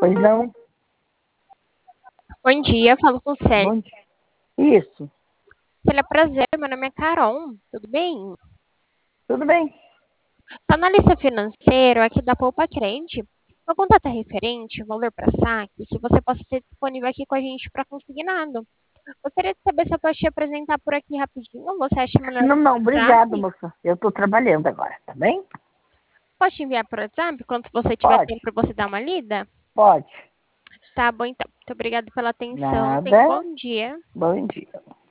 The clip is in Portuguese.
Pois não? Bom dia, falo com o Célio. Bom dia. Isso, Célio, é prazer, meu nome é Carol, tudo bem? tudo bem. Sou analista financeiro aqui da Poupa Crente. Meu contato é referente, valor para saque, que você possa ter disponível aqui com a gente para consignado. Gostaria de saber se eu posso te apresentar por aqui rapidinho, você acha melhor Não, por não, obrigado, WhatsApp? moça. Eu estou trabalhando agora, tá bem? Posso te enviar por WhatsApp? Quando você tiver Pode, tempo, você dá uma lida? pode. Tá bom, então. Muito obrigada pela atenção. Tenha um Nada. bom dia. Bom dia.